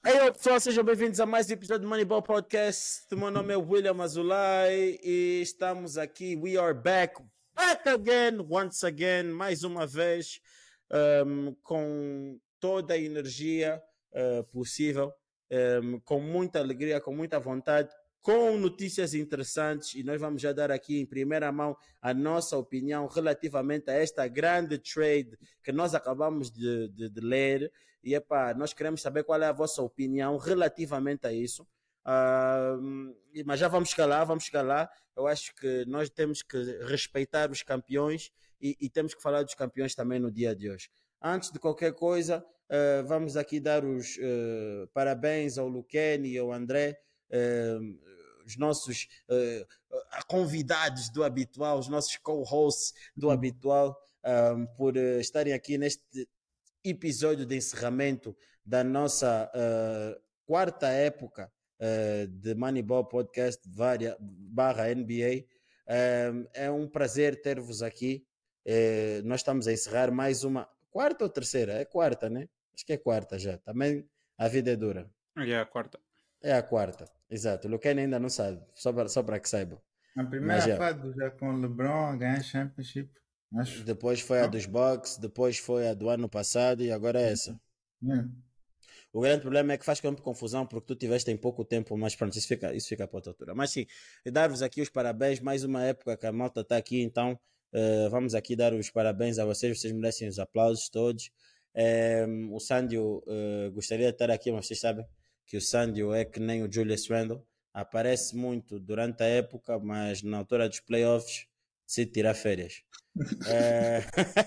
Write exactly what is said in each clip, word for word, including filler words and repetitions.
Hey, olá pessoal, sejam bem-vindos a mais um episódio do Moneyball Podcast. O meu nome é William Azulay e estamos aqui. We are back, back again, once again, mais uma vez, um, com toda a energia uh, possível, um, com muita alegria, com muita vontade, com notícias interessantes, e nós vamos já dar aqui em primeira mão a nossa opinião relativamente a esta grande trade que nós acabamos de, de, de ler. E epá, nós queremos saber qual é a vossa opinião relativamente a isso. Uh, mas já vamos chegar lá, vamos chegar lá. Eu acho que nós temos que respeitar os campeões e, e temos que falar dos campeões também no dia de hoje. Antes de qualquer coisa, uh, vamos aqui dar os uh, parabéns ao Luqueni e ao André, uh, os nossos uh, convidados do habitual, os nossos co-hosts do habitual, um, por uh, estarem aqui neste episódio de encerramento da nossa uh, quarta época uh, de Moneyball Podcast varia, barra N B A. Um, é um prazer ter-vos aqui. Uh, nós estamos a encerrar mais uma quarta ou terceira? É quarta, né? Acho que é quarta já. Também a vida é dura. É a quarta. É a quarta, exato. O Luquene ainda não sabe, só para, só para que saibam. A primeira fase já com o LeBron a ganhar Championship. Acho. Depois foi a dos Bucks, depois foi a do ano passado e agora é essa. Yeah. O grande problema é que faz confusão porque tu tiveste em pouco tempo, mas pronto, isso fica, isso fica para outra altura. Mas sim, dar-vos aqui os parabéns, mais uma época que a malta está aqui, então uh, vamos aqui dar os parabéns a vocês, vocês merecem os aplausos todos. Um, o Sandio uh, gostaria de estar aqui, mas vocês sabem que o Sandio é que nem o Julius Randle, aparece muito durante a época, mas na altura dos playoffs decide tirar férias. É...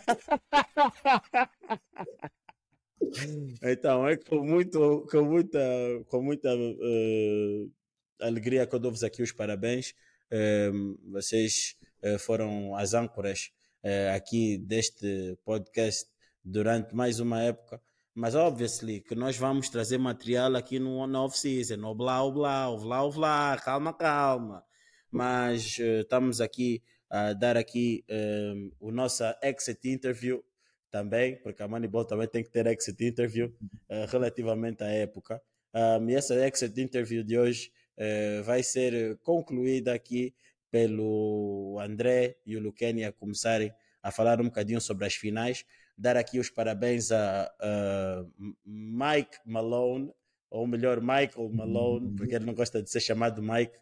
Então, é com, muito, com muita, com muita uh, alegria que eu dou-vos aqui os parabéns. Uh, vocês uh, foram as âncoras uh, aqui deste podcast durante mais uma época. Mas, obviously, que nós vamos trazer material aqui no, no off-season, no blá, blá, blá, blá, calma, calma. Mas uh, estamos aqui a dar aqui um, o nosso exit interview também, porque a Moneyball também tem que ter exit interview uh, relativamente à época. Um, e essa exit interview de hoje uh, vai ser concluída aqui pelo André e o Luqueni a começarem a falar um bocadinho sobre as finais. Dar aqui os parabéns a, a Mike Malone, ou melhor, Michael Malone, porque ele não gosta de ser chamado Mike,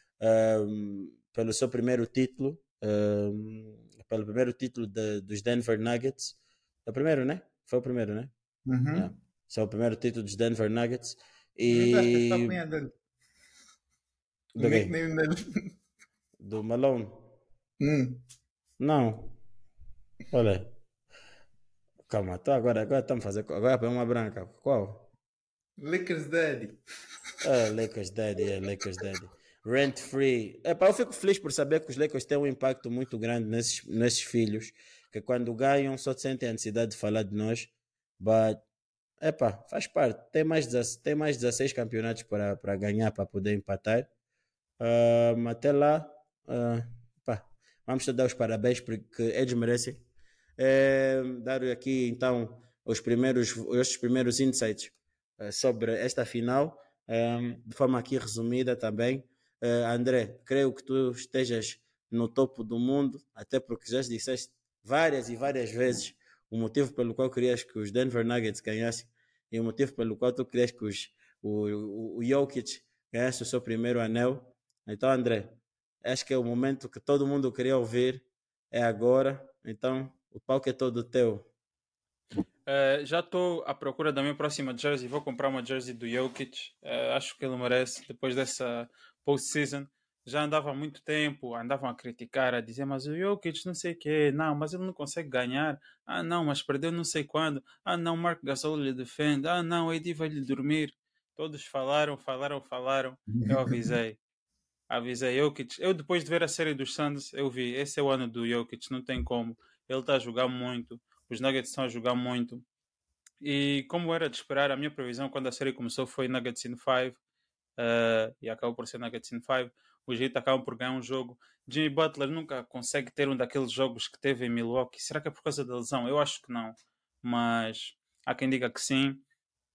um, pelo seu primeiro título, um, pelo primeiro título de, dos Denver Nuggets. É o primeiro, né? Foi o primeiro, né? Uhum. Yeah. Esse é o primeiro título dos Denver Nuggets. E... E... Dele. Do o quê? nickname dele. Do Malone? Hum. Não. Olha. Calma, então agora, agora estamos fazendo. Agora é uma branca. Qual? Lakers Daddy. É, Lakers Daddy, é Lakers Daddy. Rent free. Epá, eu fico feliz por saber que os Lakers têm um impacto muito grande nesses, nesses filhos, que quando ganham só sentem a necessidade de falar de nós. But, epá, faz parte. Tem mais, tem mais dezasseis campeonatos para, para ganhar, para poder empatar. Uh, até lá, uh, epá, vamos te dar os parabéns porque eles merecem. É, dar aqui então os primeiros, os primeiros insights uh, sobre esta final, um, de forma aqui resumida também. Uh, André, creio que tu estejas no topo do mundo, até porque já disseste várias e várias vezes o motivo pelo qual querias que os Denver Nuggets ganhassem e o motivo pelo qual tu querias que os, o, o, o Jokic ganhasse o seu primeiro anel. Então, André, acho que é o momento que todo mundo queria ouvir, é agora. Então, o palco é todo teu. Uh, já estou à procura da minha próxima jersey. Vou comprar uma jersey do Jokic. Uh, acho que ele merece. Depois dessa post-season, já andava há muito tempo, andavam a criticar, a dizer, mas o Jokic não sei o quê. Não, mas ele não consegue ganhar. Ah, não, mas perdeu não sei quando. Ah, não, Mark Gasol lhe defende. Ah, não, A D vai lhe dormir. Todos falaram, falaram, falaram. Eu avisei. Avisei Jokic. Eu, depois de ver a série dos Suns, eu vi. Esse é o ano do Jokic, não tem como. Ele está a jogar muito. Os Nuggets estão a jogar muito. E como era de esperar, a minha previsão quando a série começou foi Nuggets in five. Uh, e acabou por ser Nuggets in five. Os Heat acabam por ganhar um jogo. Jimmy Butler nunca consegue ter um daqueles jogos que teve em Milwaukee. Será que é por causa da lesão? Eu acho que não. Mas há quem diga que sim.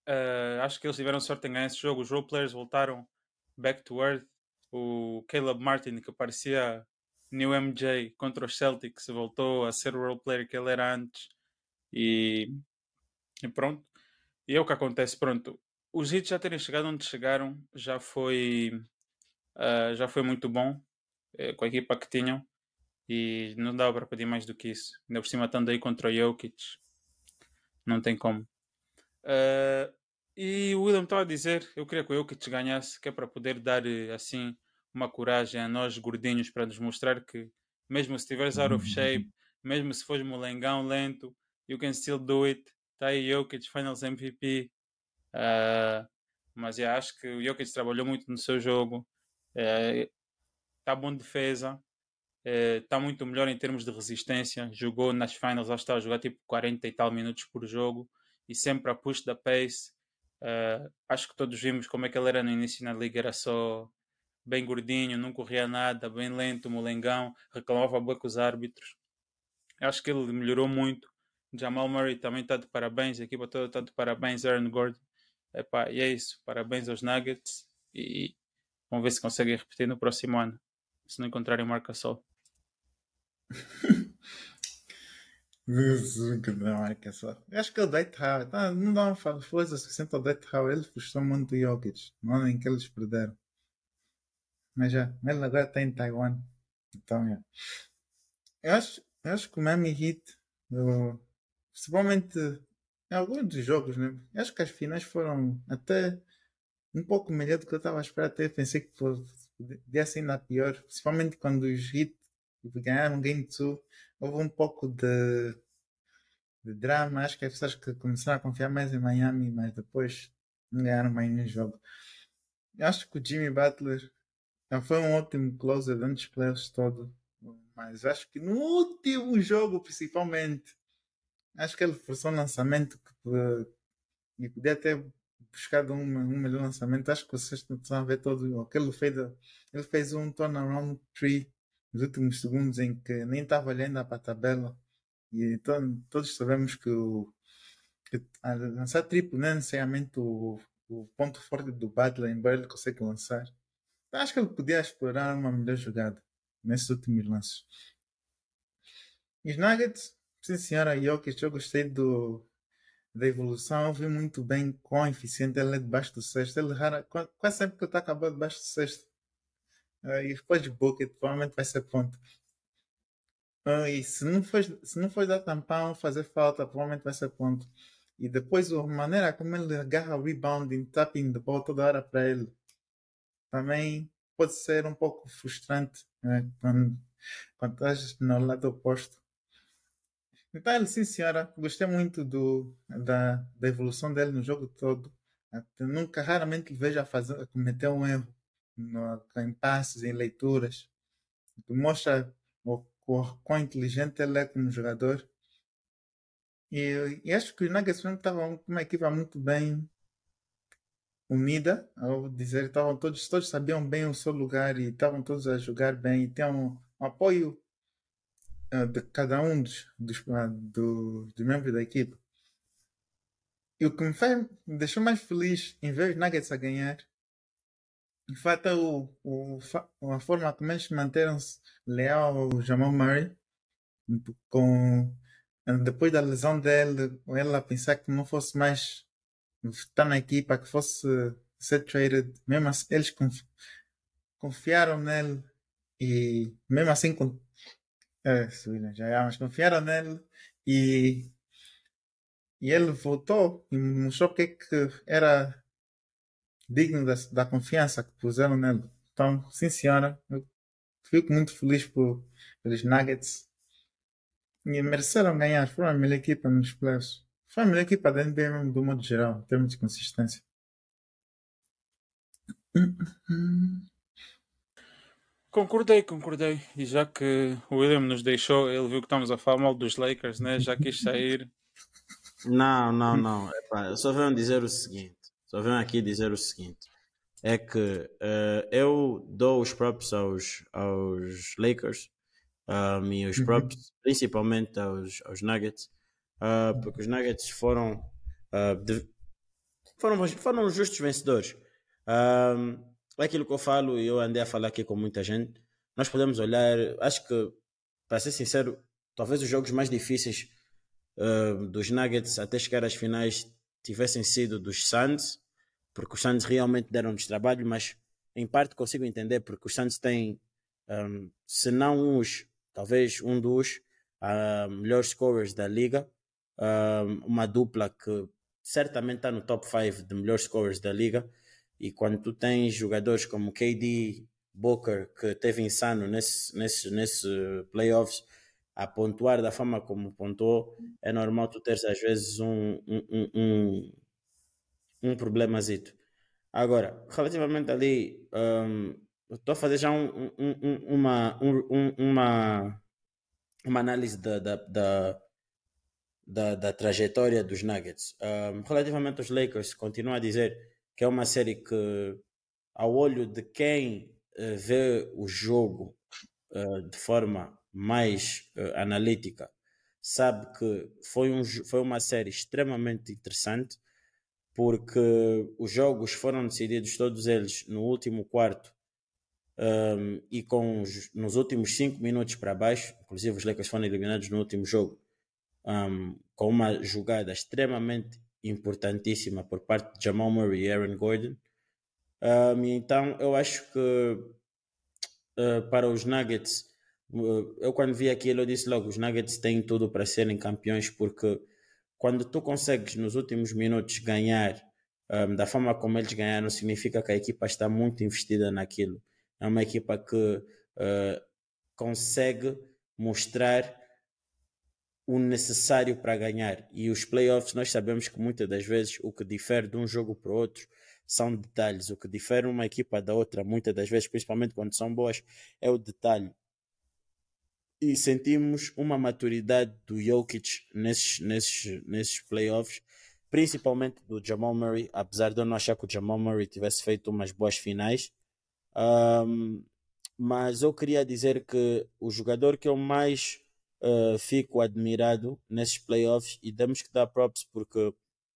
Uh, acho que eles tiveram sorte em ganhar esse jogo. Os role players voltaram back to earth. O Caleb Martin, que parecia New M J contra os Celtics, voltou a ser o role player que ele era antes. E, e pronto. E é o que acontece. Pronto. Os Heat já terem chegado onde chegaram já foi, uh, já foi muito bom uh, com a equipa que tinham. E não dava para pedir mais do que isso. Ainda por cima, estando aí contra o Jokic, não tem como. Uh, e o William estava a dizer, eu queria que o Jokic ganhasse, que é para poder dar assim uma coragem a nós gordinhos, para nos mostrar que mesmo se estiveres out of shape, mesmo se fores molengão lento, you can still do it. Está aí Jokic, Finals M V P. Uh, mas eu acho que o Jokic trabalhou muito no seu jogo, está uh, bom de defesa, está uh, muito melhor em termos de resistência. Jogou nas finals, acho que está a jogar tipo quarenta e tal minutos por jogo e sempre a push da pace. Uh, acho que todos vimos como é que ele era no início na liga, era só bem gordinho, não corria nada, bem lento, molengão, reclamava bem com os árbitros. Acho que ele melhorou muito. Jamal Murray também está de parabéns, a equipa toda está de parabéns, Aaron Gordon. Epá, e é isso, parabéns aos Nuggets e vamos ver se conseguem repetir no próximo ano, se não encontrarem Marc Gasol. Acho que o Dwight Howard, não, não dá uma força suficiente ao Dwight Howard, ele frustrou muito o Jokic no ano em que eles perderam. Mas já, ele agora está em Taiwan. Então, já. Eu acho, eu acho que o Miami Heat, eu, principalmente em alguns dos jogos, né? Eu acho que as finais foram até um pouco melhor do que eu estava a esperar. Até pensei que podia ser ainda pior, principalmente quando os Heat ganharam Game dois. Houve um pouco de, de drama. Acho que as pessoas que começaram a confiar mais em Miami, mas depois não ganharam mais nenhum jogo. Eu acho que o Jimmy Butler foi um ótimo closer antes dos playoffs todo. Mas acho que no último jogo, principalmente, acho que ele forçou um lançamento que e podia ter buscado um, um melhor lançamento. Acho que vocês estão a ver todo aquele fez, ele fez um turnaround three nos últimos segundos em que nem estava olhando para a tabela. E então, todos sabemos que, o, que a lançar triplo não é necessariamente o, o ponto forte do Butler, embora ele consiga lançar. Então, acho que ele podia explorar uma melhor jogada nesses últimos lances. E os Nuggets, sim senhora, Jokic, eu gostei do, da evolução. Eu vi muito bem quão eficiente ele é debaixo do cesto. Ele rara, quase sempre que ele está acabando debaixo do cesto. Uh, e depois de bucket, provavelmente vai ser ponto. Uh, e se não for, se não for dar tampão, fazer falta, provavelmente vai ser ponto. E depois a maneira como ele agarra o rebound, tapping de bola toda hora para ele, também pode ser um pouco frustrante, né? quando, quando estás no lado oposto. Então, ele, sim, senhora, gostei muito do, da, da evolução dele no jogo todo. Até nunca, raramente vejo a, fazer, a cometer um erro no, em passes, em leituras. Que mostra o, o quão inteligente ele é como jogador. E, e acho que os Nuggets estavam com uma equipa muito bem unida, ao dizer, estavam todos, todos sabiam bem o seu lugar e estavam todos a jogar bem. E tem um, um apoio uh, de cada um dos, dos, uh, dos, dos membros da equipe. E o que me, faz, me deixou mais feliz em ver os Nuggets a ganhar, de fato, é o, o, a forma como eles manteram-se leal ao Jamal Murray, com, depois da lesão dele, ele a pensar que não fosse mais estar na equipa, que fosse ser traded, mesmo assim, eles confiaram nele e mesmo assim é, já é, mas confiaram nele e E ele voltou e mostrou porque que era digno da, da confiança que puseram nele. Então, sim senhora, eu fico muito feliz por, pelos Nuggets. E mereceram ganhar. Foram a melhor equipa nos playoffs. Foi a melhor equipa da N B A do modo geral, em termos de consistência. Concordei, concordei. E já que o William nos deixou, ele viu que estamos a falar mal dos Lakers, né? Já quis sair. Não, não, não. Epá, só venho dizer o seguinte. Só venho aqui dizer o seguinte. É que uh, eu dou os props aos, aos Lakers um, e os props principalmente aos, aos Nuggets, uh, porque os Nuggets foram, uh, de, foram, foram os justos vencedores. Um, é aquilo que eu falo e eu andei a falar aqui com muita gente. Nós podemos olhar, acho que, para ser sincero, talvez os jogos mais difíceis uh, dos Nuggets até chegar às finais tivessem sido dos Suns, porque os Suns realmente deram-nos trabalho, mas em parte consigo entender, porque os Suns têm, um, se não os, talvez um dos uh, melhores scorers da liga, um, uma dupla que certamente está no top cinco de melhores scorers da liga, e quando tu tens jogadores como K D, Booker, que teve insano nesse, nesse, nesse playoffs, a pontuar da forma como pontuou, é normal tu teres às vezes um, um, um, um, um problemazito. Agora, relativamente ali, um, estou a fazer já um, um, um, uma, um, uma, uma análise da, da, da, da, da trajetória dos Nuggets. Um, relativamente aos Lakers, continuo a dizer que é uma série que, ao olho de quem uh, vê o jogo uh, de forma mais uh, analítica, sabe que foi, um, foi uma série extremamente interessante, porque os jogos foram decididos todos eles no último quarto, um, e com os, nos últimos cinco minutos para baixo. Inclusive os Lakers foram eliminados no último jogo, um, com uma jogada extremamente importantíssima por parte de Jamal Murray e Aaron Gordon. Um, então eu acho que uh, para os Nuggets, uh, eu quando vi aquilo eu disse logo, os Nuggets têm tudo para serem campeões, porque quando tu consegues nos últimos minutos ganhar um, da forma como eles ganharam, significa que a equipa está muito investida naquilo. É uma equipa que uh, consegue mostrar o necessário para ganhar. E os playoffs, nós sabemos que muitas das vezes o que difere de um jogo para o outro são detalhes. O que difere uma equipa da outra, muitas das vezes, principalmente quando são boas, é o detalhe. E sentimos uma maturidade do Jokic nesses, nesses, nesses playoffs, principalmente do Jamal Murray, apesar de eu não achar que o Jamal Murray tivesse feito umas boas finais. Um, mas eu queria dizer que o jogador que eu mais uh, fico admirado nesses playoffs, e temos que dar props porque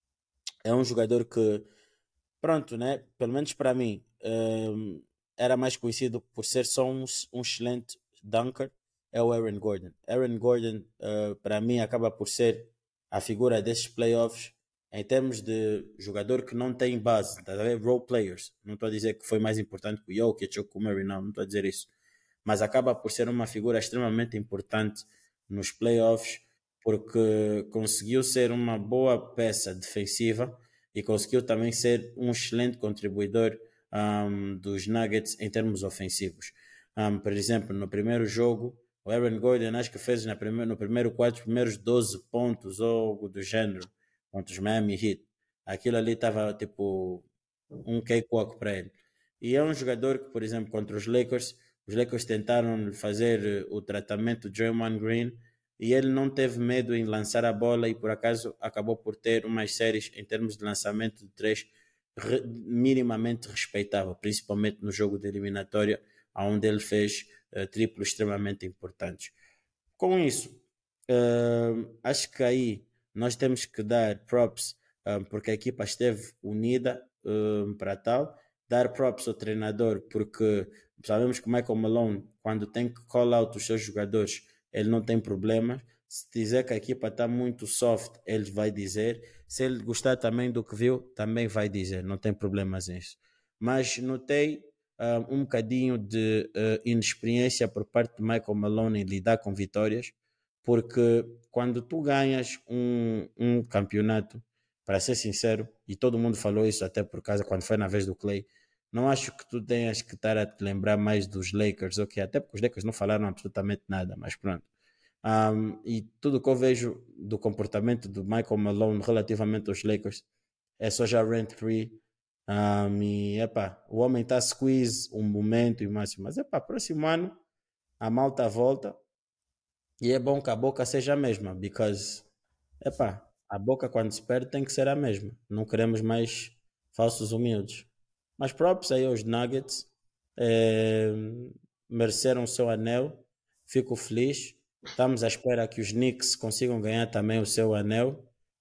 é um jogador que, pronto, né? Pelo menos para mim, um, era mais conhecido por ser só um, um excelente dunker, é o Aaron Gordon. Aaron Gordon, uh, para mim, acaba por ser a figura desses playoffs em termos de jogador que não tem base, tá a ver? Role players. Não estou a dizer que foi mais importante que o Jokic ou que o Murray, não, não estou a dizer isso. Mas acaba por ser uma figura extremamente importante nos playoffs, porque conseguiu ser uma boa peça defensiva e conseguiu também ser um excelente contribuidor um, dos Nuggets em termos ofensivos. Um, por exemplo, no primeiro jogo, o Aaron Gordon acho que fez na primeiro, no primeiro quarto os primeiros doze pontos ou algo do género contra os Miami Heat. Aquilo ali estava tipo um cakewalk para ele. E é um jogador que, por exemplo, contra os Lakers, os Lakers tentaram fazer o tratamento de Draymond Green e ele não teve medo em lançar a bola, e por acaso acabou por ter umas séries em termos de lançamento de três re, minimamente respeitável, principalmente no jogo de eliminatória, onde ele fez uh, triplos extremamente importantes. Com isso, uh, acho que aí nós temos que dar props, uh, porque a equipa esteve unida uh, para tal. Dar props ao treinador, porque sabemos que o Michael Malone, quando tem que call out os seus jogadores, ele não tem problemas. Se dizer que a equipa está muito soft, ele vai dizer. Se ele gostar também do que viu, também vai dizer. Não tem problemas nisso. Mas notei uh, um bocadinho de uh, inexperiência por parte de Michael Malone em lidar com vitórias, porque quando tu ganhas um, um campeonato, para ser sincero, e todo mundo falou isso até por causa quando foi na vez do Clay, não acho que tu tenhas que estar a te lembrar mais dos Lakers, ok? Até porque os Lakers não falaram absolutamente nada, mas pronto. Um, e tudo que eu vejo do comportamento do Michael Malone relativamente aos Lakers é só já rent-free. Um, e epá, o homem está squeeze um momento e o máximo, mas epá, próximo ano a malta volta e é bom que a boca seja a mesma, because epá, a boca quando se perde tem que ser a mesma. Não queremos mais falsos humildes. Mas props aí aos Nuggets, eh, mereceram o seu anel. Fico feliz. Estamos à espera que os Knicks consigam ganhar também o seu anel.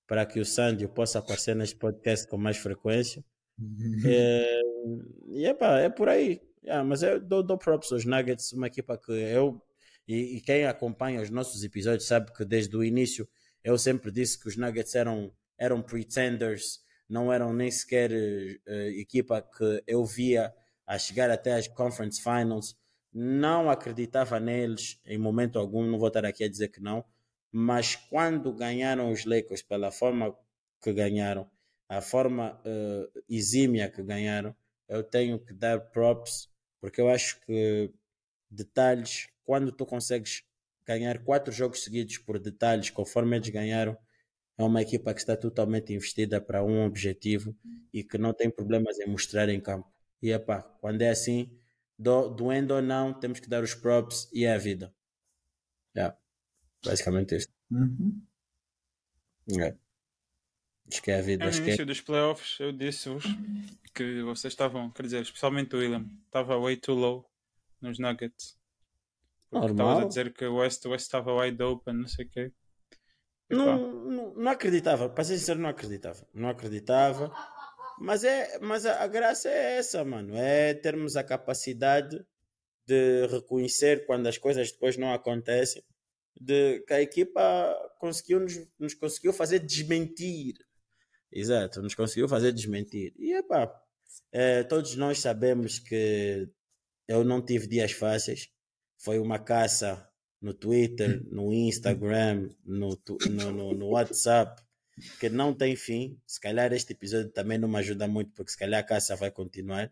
para que o Sandy possa aparecer neste podcast com mais frequência. É, e epá, é por aí. Yeah, mas eu dou, dou props aos Nuggets, uma equipa que eu e, e quem acompanha os nossos episódios sabe que desde o início eu sempre disse que os Nuggets eram, eram pretenders, não eram nem sequer uh, equipa que eu via a chegar até as Conference Finals. Não acreditava neles em momento algum, não vou estar aqui a dizer que não, mas quando ganharam os Lakers pela forma que ganharam, a forma uh, exímia que ganharam, eu tenho que dar props, porque eu acho que detalhes, quando tu consegues ganhar quatro jogos seguidos por detalhes, conforme eles ganharam, é uma equipa que está totalmente investida para um objetivo e que não tem problemas em mostrar em campo. E epá, quando é assim, do, doendo ou não, temos que dar os props e é a vida. Yeah, basicamente isto. Uhum. Yeah. Acho que é a vida. No Acho que é... início dos playoffs eu disse-vos que vocês estavam, quer dizer, especialmente o William, estava way too low nos Nuggets. Porque estavas a normal. dizer que o West, o West estava wide open, não sei o quê. Epá, Não, não, não acreditava, para ser sincero, não acreditava. Não acreditava. Mas, é, mas a, a graça é essa, mano. É termos a capacidade de reconhecer quando as coisas depois não acontecem. De que a equipa conseguiu nos, nos conseguiu fazer desmentir. Exato, nos conseguiu fazer desmentir. E epá, é, todos nós sabemos que eu não tive dias fáceis. Foi uma caça no Twitter, no Instagram, no, tu- no, no, no WhatsApp, que não tem fim. Se calhar este episódio também não me ajuda muito, porque se calhar a caça vai continuar.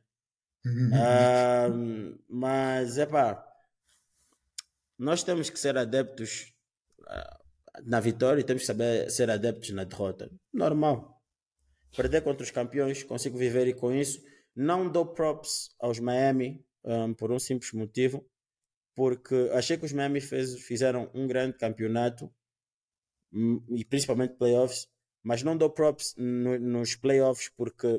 Ah, mas, epá, nós temos que ser adeptos ah, na vitória e temos que saber ser adeptos na derrota. Normal. Perder contra os campeões, consigo viver e com isso. Não dou props aos Miami um, por um simples motivo, porque achei que os Miami fez, fizeram um grande campeonato hum, e principalmente playoffs, mas não dou props no, nos playoffs porque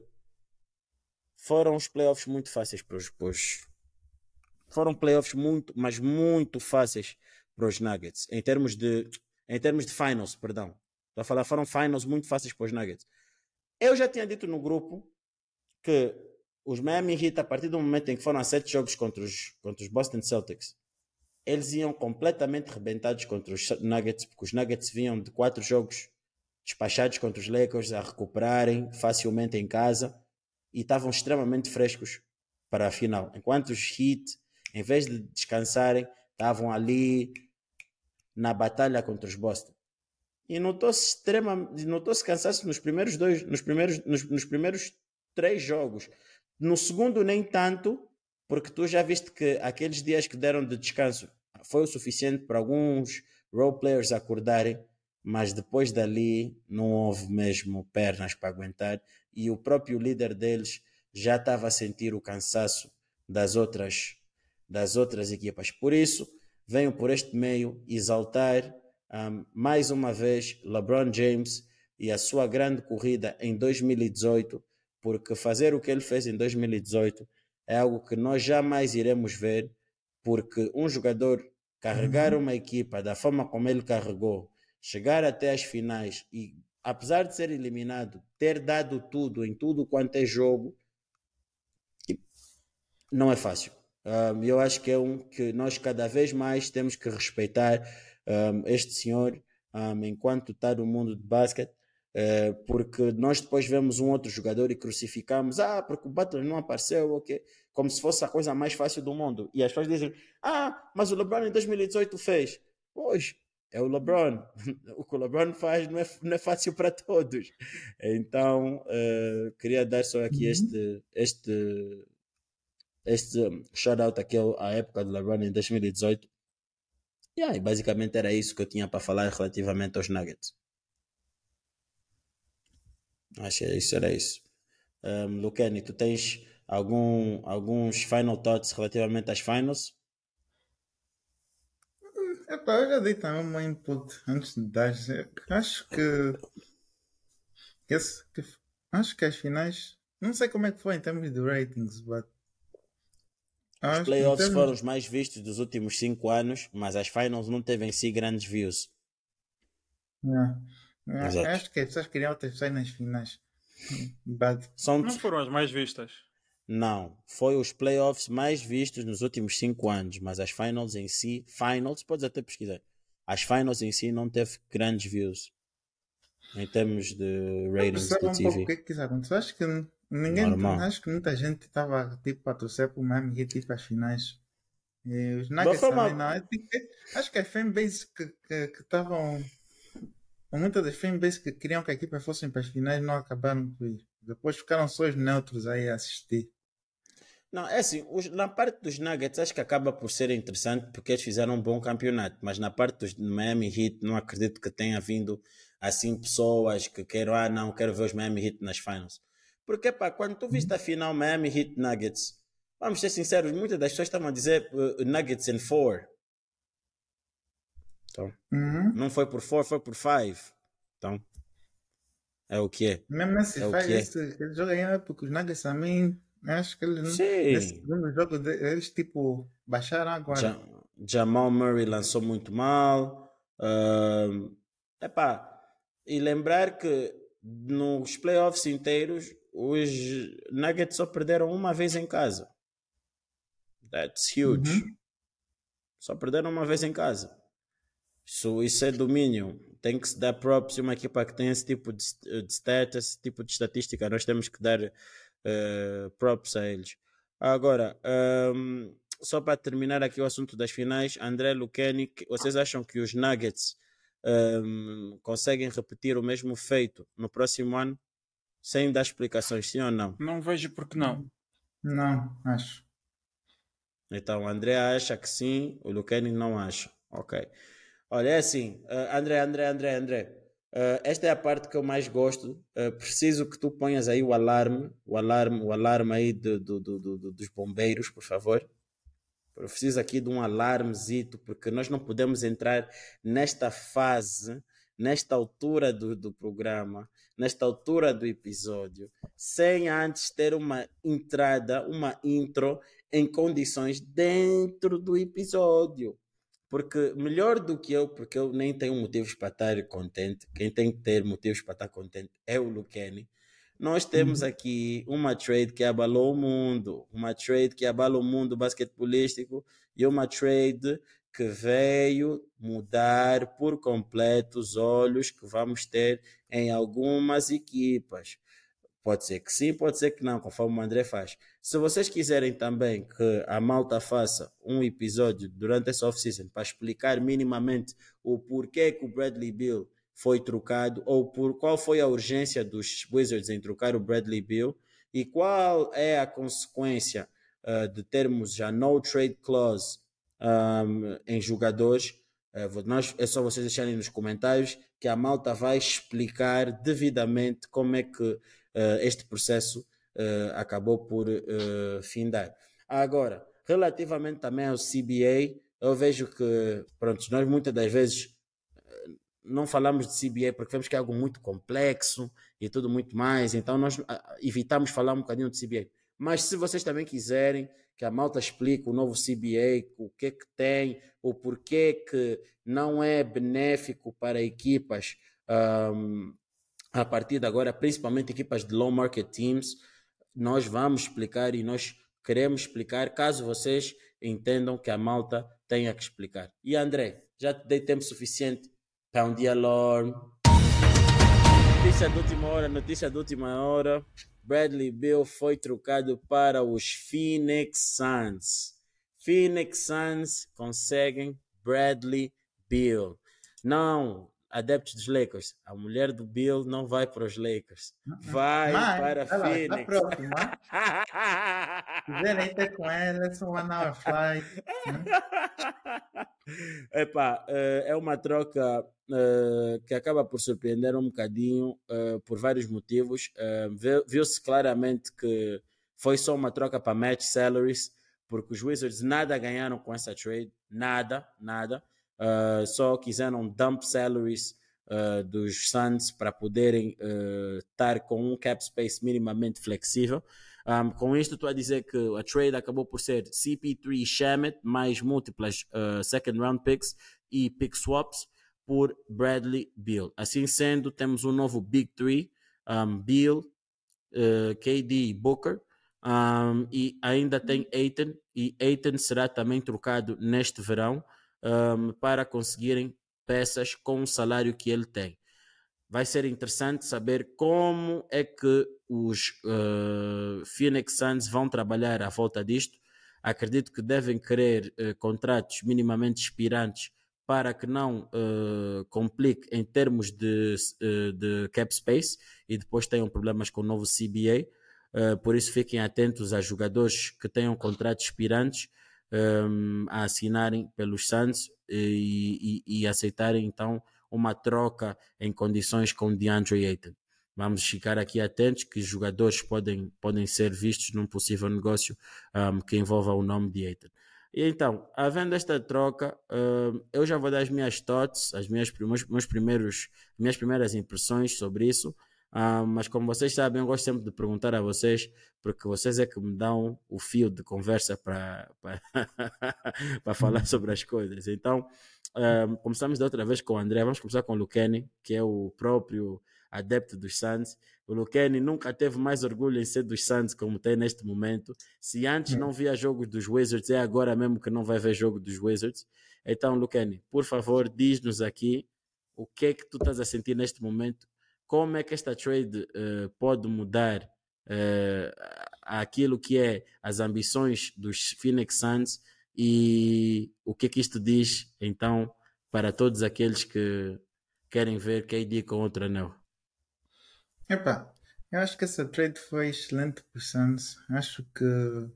foram os playoffs muito fáceis para os, para os foram playoffs muito, mas muito fáceis para os Nuggets em termos de em termos de finals, perdão. Estou a falar, foram finals muito fáceis para os Nuggets. Eu já tinha dito no grupo que os Miami Heat, a partir do momento em que foram a sete jogos contra os, contra os Boston Celtics, eles iam completamente rebentados contra os Nuggets, porque os Nuggets vinham de quatro jogos despachados contra os Lakers a recuperarem facilmente em casa e estavam extremamente frescos para a final. Enquanto os Heat, em vez de descansarem, estavam ali na batalha contra os Boston. E notou-se extrema, notou-se cansaço nos primeiros dois, nos primeiros, nos, nos primeiros três jogos. No segundo nem tanto, porque tu já viste que aqueles dias que deram de descanso foi o suficiente para alguns role players acordarem, mas depois dali não houve mesmo pernas para aguentar e o próprio líder deles já estava a sentir o cansaço das outras, das outras equipas. Por isso, venho por este meio exaltar um, mais uma vez LeBron James e a sua grande corrida em dois mil e dezoito, porque fazer o que ele fez em dois mil e dezoito é algo que nós jamais iremos ver, porque um jogador carregar uma equipa da forma como ele carregou, chegar até as finais e, apesar de ser eliminado, ter dado tudo em tudo quanto é jogo, não é fácil. Um, eu acho que é um que nós cada vez mais temos que respeitar um, este senhor um, enquanto está no mundo de basquete, uh, porque nós depois vemos um outro jogador e crucificamos, ah, porque o Butler não apareceu, ok, como se fosse a coisa mais fácil do mundo. E as pessoas dizem, ah, mas o LeBron em dois mil e dezoito fez. Pois, é o LeBron. O que o LeBron faz não é, não é fácil para todos. Então, uh, queria dar só aqui este, este este shout-out àquele, à época do LeBron em dois mil e dezoito. Yeah, e basicamente era isso que eu tinha para falar relativamente aos Nuggets. Acho que isso era isso. Um, Lucani, tu tens algum, alguns final thoughts relativamente às finals? Epá, eu já dei também uma input antes de dar. Acho que, esse, que. Acho que as finais. Não sei como é que foi em termos de ratings, but. Os Acho, em playoffs termos, foram os mais vistos dos últimos cinco anos, mas as finals não teve em si grandes views. yeah. Eu Exato. acho que as pessoas queriam outras pessoas nas finais. Bad. São Não foram as mais vistas. Não, foi os playoffs mais vistos nos últimos cinco anos, mas as finals em si, finals, podes até pesquisar. As finals em si não teve grandes views em termos de Eu ratings percebo de um pouco o T V. que é que isso aconteceu. Acho que ninguém, Normal. acho que muita gente estava tipo a torcer para o Miami Heat tipo às finais. E os Da Nuggets também forma, não. É tipo que- Acho que as fanbase que que que estavam, muitas das fanbase que queriam que a equipa fossem para as finais não acabaram por ir. Depois ficaram só os neutros aí a assistir. não, é assim, os- na parte dos Nuggets acho que acaba por ser interessante porque eles fizeram um bom campeonato, mas na parte dos Miami Heat não acredito que tenha vindo assim pessoas que queiram, ah não, quero ver os Miami Heat nas finals. Porque pá, quando tu viste a final Miami Heat Nuggets, vamos ser sinceros, muitas das pessoas estavam a dizer uh, Nuggets in four. Então, Uhum. não foi por four, foi por five. Então, é o que é. Mesmo nesse É o faz que é. esse aquele jogo aí, é porque os Nuggets também, acho que eles não- nesse Sim. segundo jogo de- eles tipo baixaram agora. Ja- Jamal Murray lançou muito mal. Ahm, epá, e lembrar que nos playoffs inteiros os Nuggets só perderam uma vez em casa. That's huge. Uhum. Só perderam uma vez em casa. Isso, isso é domínio. Tem que se dar props a uma equipa que tem esse tipo de, de status, esse tipo de estatística. Nós temos que dar eh, props a eles. Agora, ahm, só para terminar aqui o assunto das finais, André Lucchini, que- vocês acham que os Nuggets ahm, conseguem repetir o mesmo feito no próximo ano? Sem dar explicações, sim ou não? Não vejo porque não. Não, acho. Então, o André acha que sim, o Lucchini não acha. Ok. Olha, é assim, uh, André, André, André, André. Uh, esta é a parte que eu mais gosto. Uh, preciso que tu ponhas aí o alarme, o alarme, o alarme aí do, do, do, do, dos bombeiros, por favor. Eu preciso aqui de um alarmezito, porque nós não podemos entrar nesta fase, nesta altura do, do programa, nesta altura do episódio, sem antes ter uma entrada, uma intro em condições dentro do episódio. Porque melhor do que eu, porque eu nem tenho motivos para estar contente, quem tem que ter motivos para estar contente é o Lucchini. Nós temos Uhum. aqui uma trade que abalou o mundo, uma trade que abala o mundo basquetebolístico e uma trade que veio mudar por completo os olhos que vamos ter em algumas equipas. Pode ser que sim, pode ser que não, conforme o André faz. Se vocês quiserem também que a malta faça um episódio durante essa off-season para explicar minimamente o porquê que o Bradley Beal foi trocado ou por qual foi a urgência dos Wizards em trocar o Bradley Beal e qual é a consequência uh, de termos já no trade clause um, em jogadores, uh, nós, é só vocês deixarem nos comentários que a malta vai explicar devidamente como é que Uh, este processo uh, acabou por uh, findar. Agora, relativamente também ao C B A, eu vejo que, pronto, nós muitas das vezes uh, não falamos de C B A porque vemos que é algo muito complexo e tudo muito mais, então nós uh, evitamos falar um bocadinho de C B A. Mas se vocês também quiserem que a malta explique o novo C B A, o que é que tem, o porquê que não é benéfico para equipas um, a partir de agora, principalmente equipas de low market teams, nós vamos explicar e nós queremos explicar, caso vocês entendam que a malta tenha que explicar. E André, já te dei tempo suficiente para um dia alarm. Notícia de última hora, notícia de última hora. Bradley Beal foi trocado para os Phoenix Suns. Phoenix Suns conseguem Bradley Beal. Não, adeptos dos Lakers, a mulher do Bill não vai para os Lakers, vai Mas, para olha lá, está Phoenix. próxima. Se quiserem ter com ela, é só one hour flight. Hum? Epá, é uma troca que acaba por surpreender um bocadinho por vários motivos. Viu-se claramente que foi só uma troca para match salaries, porque os Wizards nada ganharam com essa trade, nada, nada. Uh, só quiseram dump salaries uh, dos Suns para poderem uh, estar com um cap space minimamente flexível. Um, com isto estou a dizer que a trade acabou por ser C P três e Shamet mais múltiplas uh, second round picks e pick swaps por Bradley Beal. Assim sendo, temos um novo Big Three, um, Beal, uh, K D e Booker, um, e ainda tem Ayton, e Ayton será também trocado neste verão um, para conseguirem peças com o salário que ele tem. Vai ser interessante saber como é que os uh, Phoenix Suns vão trabalhar à volta disto. Acredito que devem querer uh, contratos minimamente expirantes para que não uh, complique em termos de, uh, de cap space e depois tenham problemas com o novo C B A. Uh, por isso fiquem atentos a jogadores que tenham contratos expirantes um, a assinarem pelos Suns e, e, e aceitarem então uma troca em condições com DeAndre Ayton. Vamos ficar aqui atentos que jogadores podem, podem ser vistos num possível negócio um, que envolva o nome de Ayton. E então, havendo esta troca, um, eu já vou dar as minhas thoughts, as minhas, meus, meus primeiros, minhas primeiras impressões sobre isso, um, mas como vocês sabem, eu gosto sempre de perguntar a vocês, porque vocês é que me dão o fio de conversa para falar sobre as coisas. Então, Um, começamos da outra vez com o André. Vamos começar com o Luqueni, que é o próprio adepto dos Suns. O Luqueni nunca teve mais orgulho em ser dos Suns como tem neste momento. Se antes não via jogos dos Wizards, é agora mesmo que não vai ver jogo dos Wizards. Então, Luqueni, por favor, diz-nos aqui o que é que tu estás a sentir neste momento. Como é que esta trade uh, pode mudar uh, aquilo que é as ambições dos Phoenix Suns e o que é que isto diz então para todos aqueles que querem ver K D com outro anel? Epá, eu acho que essa trade foi excelente para o Suns. Acho que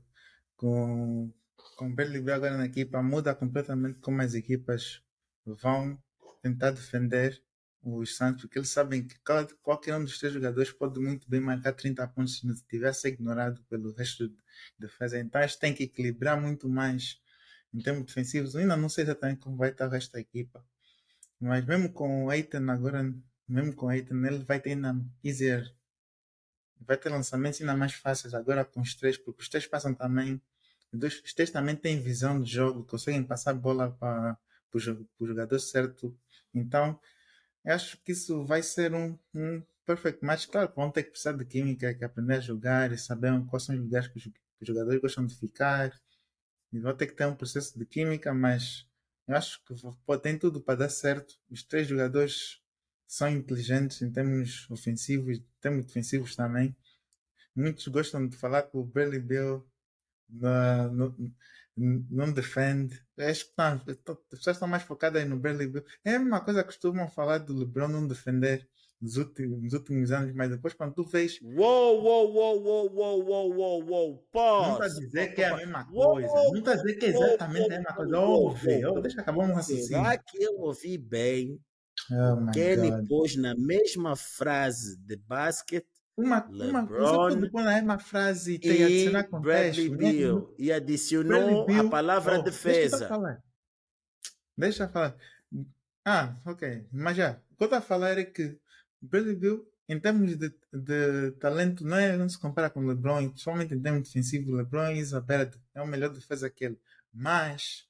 com, com Bradley Beal agora na equipa muda completamente como as equipas vão tentar defender os Suns, porque eles sabem que qualquer um dos três jogadores pode muito bem marcar trinta pontos se não tivesse ignorado pelo resto da defesa. Então eles têm que equilibrar muito mais em termos defensivos. Eu ainda não sei exatamente como vai estar o resto da equipa, mas mesmo com o Ayton agora, mesmo com o Ayton, ele vai ter ainda easier, vai ter lançamentos ainda mais fáceis agora com os três, porque os três passam também, os três também têm visão de jogo, conseguem passar a bola para o jogador certo. Então eu acho que isso vai ser um, um perfect match. Claro que vão ter que precisar de química, que aprender a jogar e saber quais são os lugares que os, que os jogadores gostam de ficar. E vão ter que ter um processo de química, mas eu acho que pode, tem tudo para dar certo. Os três jogadores são inteligentes em termos ofensivos, em termos defensivos também. Muitos gostam de falar que o Bradley Beal não, não, não defende. Acho que não, as pessoas estão mais focadas no Bradley Beal. É a mesma coisa que costumam falar do LeBron não defender nos últimos, nos últimos anos, mas depois quando tu vês. Uou, uou, uou, uou, uou, uou, uou, uou, pause. Não está a dizer que é a mesma coisa. Não está a dizer que é exatamente a mesma coisa. Ouve, oh, deixa acabar um raciocínio. Será que eu ouvi bem? Oh my Kenny God. pôs na mesma frase de basquete Uma, uma, você pode pôr na mesma frase e, e adicionar contexto. Bradley Beal, e adicionou Bradley Beal, a palavra oh, defesa. Deixa eu falar. Deixa eu falar. Ah, ok. Mas já, o que eu estou a falar é que Bradley Beal, em termos de, de talento, não, é, não se compara com o LeBron, principalmente em termos defensivos. O LeBron is a better, é o melhor defesa que ele. Mas,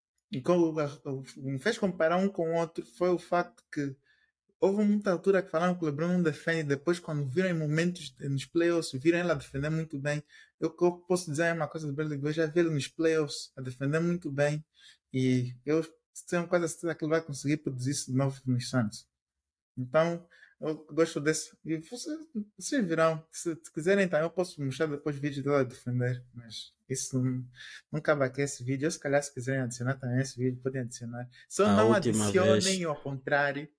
o que me fez comparar um com o outro foi o facto que houve muita altura que falaram que o LeBron não defende, depois quando viram em momentos nos playoffs, viram ele a defender muito bem. Eu, eu posso dizer uma coisa do Bradley Beal, já vi ele nos playoffs a defender muito bem e eu tenho quase certeza que ele vai conseguir produzir isso de novo nos Suns. Então, eu gosto desse. E vocês, vocês virão, se quiserem, então eu posso mostrar depois vídeos dele a defender, mas isso não, não cabe aqui esse vídeo. Eu, se calhar, se quiserem adicionar também esse vídeo, podem adicionar. Só A não última adicionem vez- ao contrário.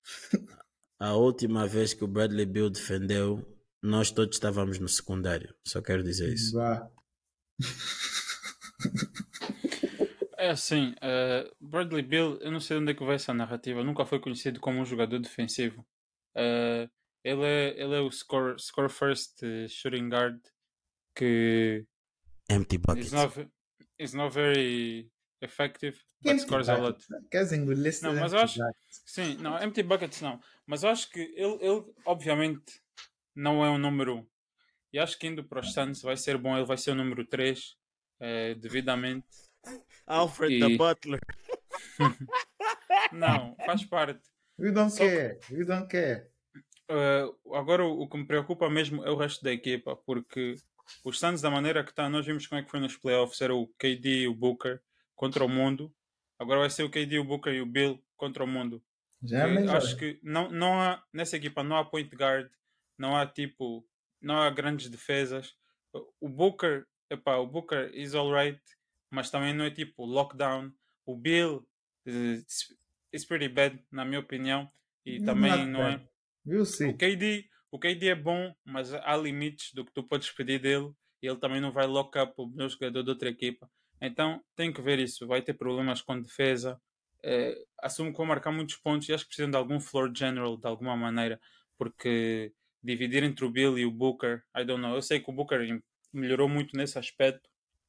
A última vez que o Bradley Beal defendeu, nós todos estávamos no secundário. Só quero dizer isso. Vá. É assim, uh, Bradley Beal, eu não sei de onde é que vai essa narrativa, nunca foi conhecido como um jogador defensivo. Uh, ele, é, ele é o score, score first uh, shooting guard que Empty is buckets. not, is not very effective, but Empty scores a lot. buckets. Queres engolir Não, mas eu acho, sim, não, empty buckets não, mas eu acho que ele, ele obviamente não é um número um. E acho que indo para os Suns vai ser bom, ele vai ser o número três, uh, devidamente. Alfred E- the Butler. Não, faz parte. You don't Só que care. You don't care. uh, agora o, o que me preocupa mesmo é o resto da equipa, porque os Suns, da maneira que está, nós vimos como é que foi nos playoffs, era o K D e o Booker contra o mundo. Agora vai ser o K D, o Booker e o Bill contra o mundo. Já é Que melhor. acho que não, não há, nessa equipa não há point guard, não há tipo, não há grandes defesas. O Booker, epá, o Booker is alright, mas também não é tipo lockdown. O Bill is is pretty bad, na minha opinião, e It's também not não é. bad. We'll O see. K D, o K D é bom, mas há limites do que tu podes pedir dele e ele também não vai lock up o meu jogador de outra equipa. Então tem que ver isso. Vai ter problemas com defesa. Eh, assumo que vão marcar muitos pontos e acho que precisam de algum floor general de alguma maneira, porque dividir entre o Bill e o Booker, I don't know. Eu sei que o Booker melhorou muito nesse aspecto,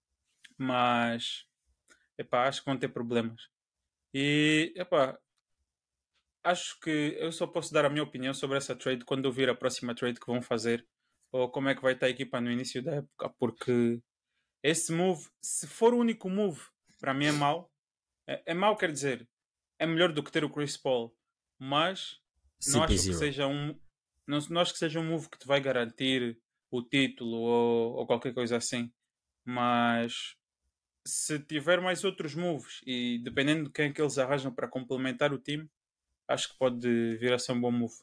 mas epá, acho que vão ter problemas. E epá, acho que eu só posso dar a minha opinião sobre essa trade quando eu vir a próxima trade que vão fazer ou como é que vai estar a equipa no início da época, porque esse move, se for o único move, para mim é mau. É, é mau, quer dizer, é melhor do que ter o Chris Paul, mas não acho que C P zero. seja um não, não acho que seja um move que te vai garantir o título ou, ou qualquer coisa assim. Mas se tiver mais outros moves e dependendo de quem é que eles arranjam para complementar o time, acho que pode vir a ser um bom move.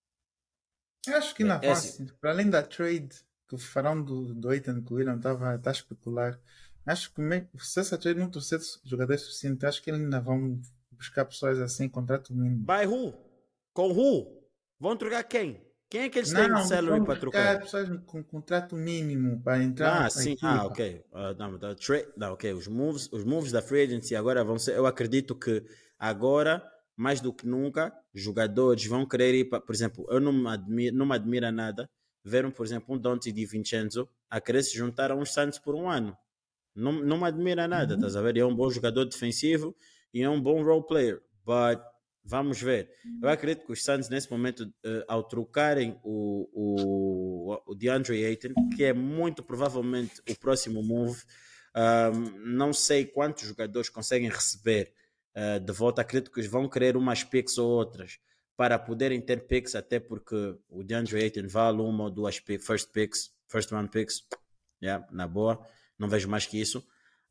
Eu acho que Bem, ainda é vão assim. assim, para além da trade que farão do, do Aiton que o William estava tá a especular, acho que me- se essa trade não trouxer jogadores suficientes, acho que eles ainda vão buscar pessoas assim, contrato mínimo. By who? Com who? Vão trocar quem? Quem é que eles têm de Não, salary vão para trocar? buscar pessoas com contrato mínimo para entrar Ah, na sim. Ah, equipa. ok. Ah, não, da tra- não, ok. Os moves, os moves da free agency agora vão ser. Eu acredito que agora, mais do que nunca, jogadores vão querer ir para. Por exemplo, eu não me, admiro, não me admira nada ver, um, por exemplo, um Dante Di Vincenzo a querer se juntar a uns Santos por um ano. Não, não me admira nada, estás Uhum. a ver? É um bom jogador defensivo e é um bom role player. But vamos ver. Eu acredito que os Suns, nesse momento, eh, ao trocarem o, o, o DeAndre Ayton, que é muito provavelmente o próximo move, um, não sei quantos jogadores conseguem receber uh, de volta. Acredito que vão querer umas picks ou outras para poderem ter picks, até porque o DeAndre Ayton vale uma ou duas picks, first picks, first round picks, yeah, na boa. Não vejo mais que isso.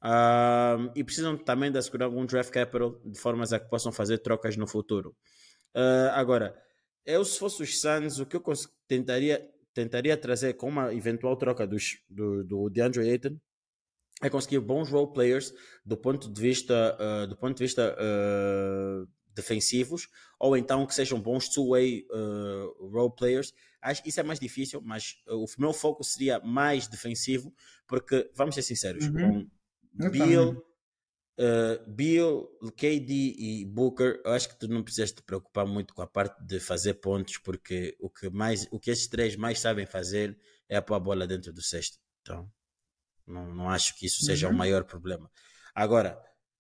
Um, e precisam também de assegurar algum draft capital de formas a que possam fazer trocas no futuro. Uh, agora, eu se fosse os Suns, o que eu tentaria, tentaria trazer com uma eventual troca dos, do, do DeAndre Ayton é conseguir bons role players do ponto de vista, uh, do ponto de vista uh, defensivos, ou então que sejam bons two-way uh, role players. Acho que isso é mais difícil, mas uh, o meu foco seria mais defensivo, porque, vamos ser sinceros, com Uhum. Eu Bill, também. uh, Bill, K D e Booker, eu acho que tu não precisas te preocupar muito com a parte de fazer pontos, porque o que, mais, o que esses três mais sabem fazer é pôr a bola dentro do cesto. Então, não, não acho que isso seja o Uhum. maior problema. Agora,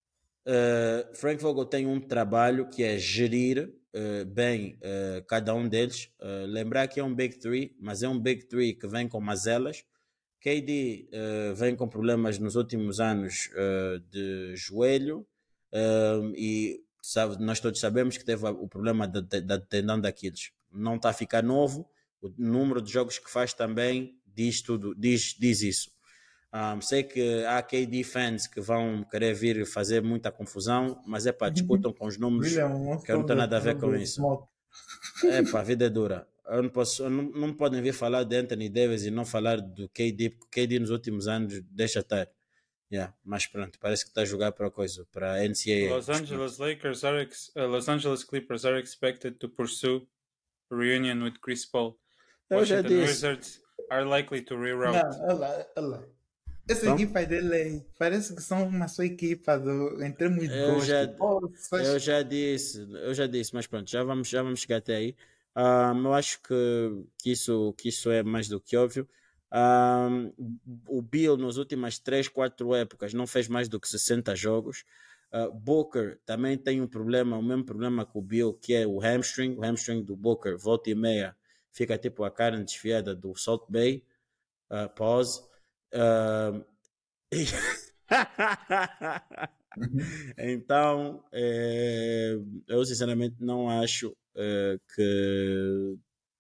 uh, Frank Vogel tem um trabalho que é gerir uh, bem uh, cada um deles. Uh, lembrar que é um Big Three, mas é um Big Three que vem com mazelas. K D uh, vem com problemas nos últimos anos uh, de joelho uh, e sabe, nós todos sabemos que teve o problema da, da tendão daqueles. Não está a ficar novo, o número de jogos que faz também diz tudo, diz, diz isso. Um, sei que há K D fans que vão querer vir fazer muita confusão, mas é para discutam com os números William, most que eu não of tenho the nada a ver time com they isso. smoke. É pá, a vida é dura. Eu não, posso, eu não, não podem vir falar de Anthony Davis e não falar do K D, porque o K D nos últimos anos deixa estar. Yeah, mas pronto, parece que está a jogar para a coisa, para a N C A A. Los Angeles Lakers are ex- uh, Los Angeles Clippers are expected to pursue a reunion with Chris Paul. Eu já Washington disse. Wizards are likely to reroute. Não, olha lá, olha lá. Essa Então, equipa dele é- parece que são uma só equipa do, em termos de eu já, gosto. Oh, eu faz- já disse, eu já disse, mas pronto, já vamos, já vamos chegar até aí. Um, eu acho que, que, isso, que isso é mais do que óbvio. Um, o Bill, nas últimas três, quatro épocas, não fez mais do que sessenta jogos. Uh, Booker também tem um problema, o mesmo problema que o Bill, que é o hamstring. O hamstring do Booker, volta e meia, fica tipo a carne desfiada do Salt Bay. Uh, pause. Uh, Então, eh, eu sinceramente não acho eh, que,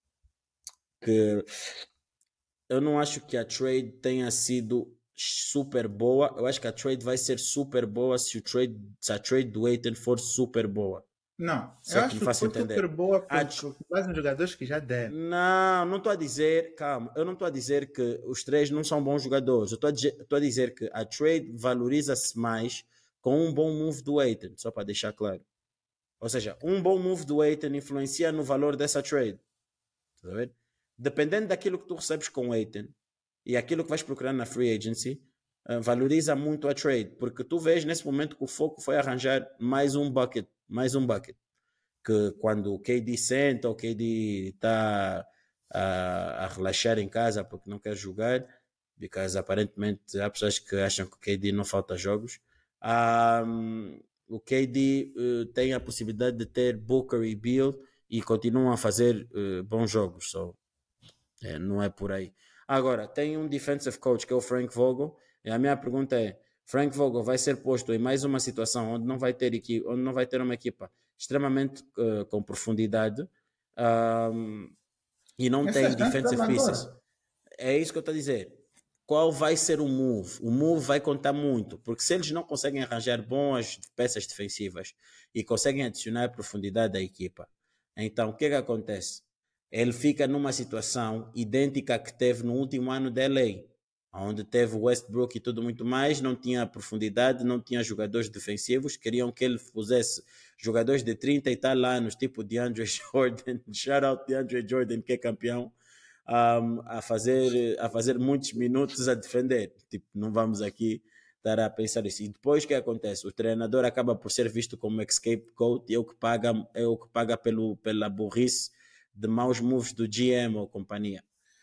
que eu não acho que a trade tenha sido super boa. Eu acho que a trade vai ser super boa se, o trade, se a trade do Aiton for super boa. Não, Se eu é que me acho que faço foi super entender. boa A, porque quase os jogadores que já deram. Não, não estou a dizer, calma, eu não estou a dizer que os três não são bons jogadores. Eu estou a dizer, estou a dizer que a trade valoriza-se mais com um bom move do Aiton, só para deixar claro. Ou seja, um bom move do Aiton influencia no valor dessa trade. Tá a ver? Dependendo daquilo que tu recebes com o Aiton e aquilo que vais procurar na free agency, uh, valoriza muito a trade, porque tu vês nesse momento que o foco foi arranjar mais um bucket, mais um bucket. Que quando o K D senta, o K D está a, a relaxar em casa porque não quer jogar, porque aparentemente há pessoas que acham que o K D não falta jogos. Um, o K D uh, tem a possibilidade de ter Booker e Bill e continuam a fazer uh, bons jogos, so, é, não é por aí. Agora, tem um defensive coach que é o Frank Vogel, e a minha pergunta é: Frank Vogel vai ser posto em mais uma situação onde não vai ter, equi onde não vai ter uma equipa extremamente uh, com profundidade um, e não Essa tem chance defensive dá pieces. agora. É isso que eu estou a dizer. Qual vai ser o move? O move vai contar muito, porque se eles não conseguem arranjar boas peças defensivas e conseguem adicionar profundidade à equipa, então o que é que acontece? Ele fica numa situação idêntica à que teve no último ano da L A, onde teve Westbrook e tudo muito mais, não tinha profundidade, não tinha jogadores defensivos, queriam que ele pusesse jogadores de trinta e tal anos, tipo DeAndre Jordan, shout out DeAndre Jordan, que é campeão, um, a, fazer, a fazer muitos minutos a defender. Tipo, não vamos aqui estar a pensar isso. E depois o que acontece? O treinador acaba por ser visto como scapegoat e é o que paga, é o que paga pelo, pela burrice de maus moves do G M ou companhia.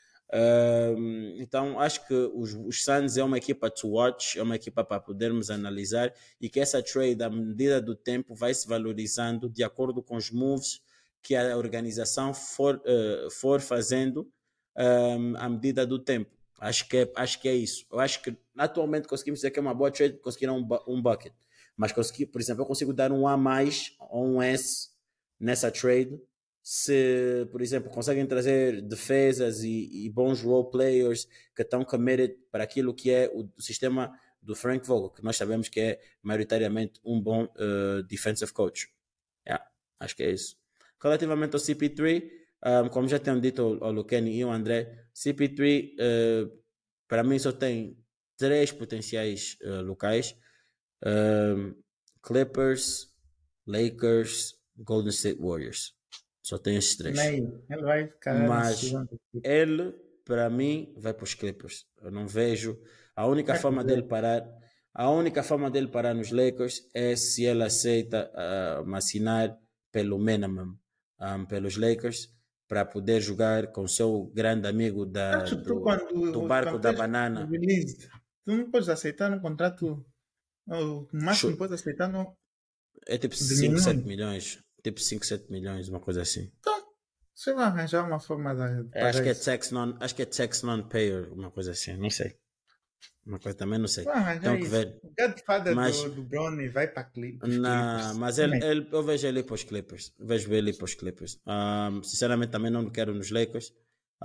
Um, então acho que os, os Suns é uma equipa to watch, é uma equipa para podermos analisar e que essa trade à medida do tempo vai se valorizando de acordo com os moves que a organização for, uh, for fazendo um, à medida do tempo. Acho que, é, acho que é isso. Eu acho que atualmente conseguimos dizer que é uma boa trade, conseguiram um, um bucket. Mas consegui, por exemplo, eu consigo dar um A mais ou um S nessa trade se, por exemplo, conseguem trazer defesas e, e bons role players que estão committed para aquilo que é o, o sistema do Frank Vogel, que nós sabemos que é maioritariamente um bom uh, defensive coach. Yeah, acho que é isso. Relativamente ao C P três, um, como já tinham dito ao, ao Lucani e ao André, C P três uh, para mim só tem três potenciais uh, locais: um, Clippers, Lakers, Golden State Warriors. Só tem esses três. Meio. Ele vai ficar em Mas segundo. ele, para mim, vai para os Clippers. Eu não vejo. A única É que forma dele vê. parar, a única forma dele parar nos Lakers é se ele aceita uh, assinar pelo minimum um, pelos Lakers para poder jogar com o seu grande amigo da, Acho que tu, do, do quando, barco quando da tens banana. release, tu não podes aceitar um contrato. O máximo que podes aceitar não É tipo cinco, sete diminui. milhões. Tipo cinco, sete milhões, uma coisa assim. Então, você vai arranjar uma forma de É, acho pagar que é isso. tax non, acho que é tax non-payer, uma coisa assim. Não sei. Uma coisa também não sei. Vai arranjar Tenho que isso. ver. O Godfather Mas, do, do Brownie vai para os na, Clippers. mas ele, Também. ele, eu vejo ele ir para os Clippers. Vejo ele ir para os Clippers. Um, sinceramente, também não quero nos Lakers.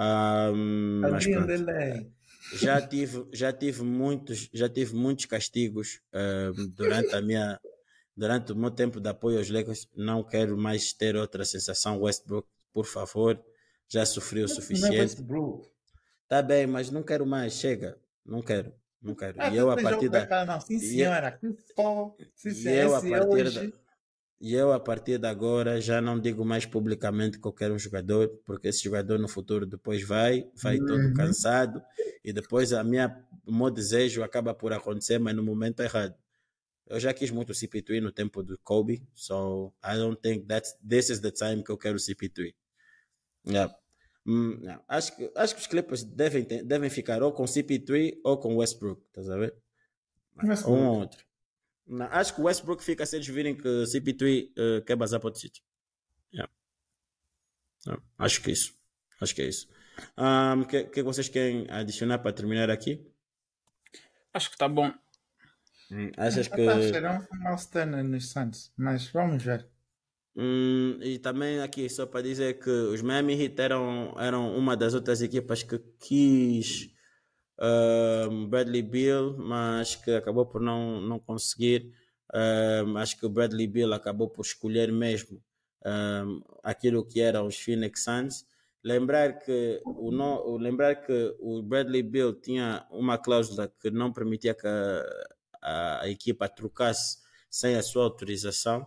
Um, mas Ali onde pronto. ele é. Já tive, já tive muitos, já tive muitos castigos um, durante a minha, durante o meu tempo de apoio aos Lakers. Não quero mais ter outra sensação. Westbrook, por favor, já sofri o Esse não é suficiente. Westbrook. Tá bem, mas não quero mais. Chega. Não quero. Não quero. Ah, E tu eu a tem jogo partir que vai da falar, não, sim e eu, senhora, que pó, sim e senhora, eu a esse é partir da hoje. e eu a partir de agora já não digo mais publicamente que eu quero um jogador, porque esse jogador no futuro depois vai, vai todo Uhum. cansado e depois a minha, o meu desejo acaba por acontecer, mas no momento errado. Eu já quis muito o C P três no tempo do Kobe, so I don't think that this is the time que eu quero o C P três. Yeah. Hum, não. Acho, que, acho que os Clippers devem, ter, devem ficar ou com C P três ou com Westbrook, estás a ver? Ou um ou Westbrook. outro. Não, acho que o Westbrook fica se eles virem que C P três uh, quer bazar para outro sítio. Yeah. Yeah. Acho que é isso. Acho que é isso. O um, que, que vocês querem adicionar para terminar aqui? Acho que está bom. Hum, achas Ah, tá a que. cheirar um mouse turner nos Suns, mas vamos ver. Hum, e também aqui, só para dizer que os Miami Heat eram, eram uma das outras equipas que quis um, Bradley Beal, mas que acabou por não, não conseguir. Um, acho que o Bradley Beal acabou por escolher mesmo um, aquilo que eram os Phoenix Suns. Lembrar que o, no, o- lembrar que o Bradley Beal tinha uma cláusula que não permitia que a, a, a equipa trocasse sem a sua autorização.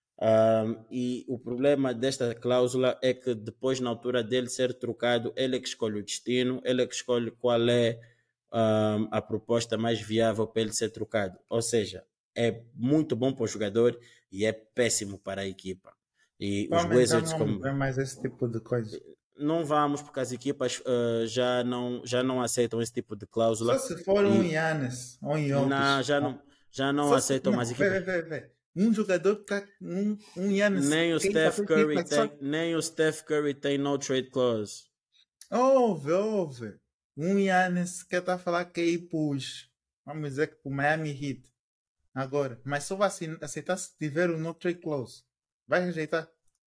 Um, e o problema desta cláusula é que depois, na altura dele ser trocado, ele é que escolhe o destino, ele é que escolhe qual é um, a proposta mais viável para ele ser trocado. Ou seja, é muito bom para o jogador e é péssimo para a equipa. E os Provavelmente já não Wizards, vamos como ver mais esse tipo de coisa. não vamos, porque as equipas uh, já, não, já não aceitam esse tipo de Só cláusula se for um e Giannis ou um não, Jokic. já, não, já não Só se. aceitam mais Não, vê, equipas. vê, vê, vê. Um jogador que tá. Um, um Giannis Nem o que cair para Steph tua Curry equipa. Só. tem, nem o Steph Curry tem no trade clause. Ouve, ouve. Um Giannis que está a falar que aí pus. Vamos dizer que para o Miami Heat. Agora. Mas só vai assin- aceitar se tiver o no trade clause. Vai rejeitar?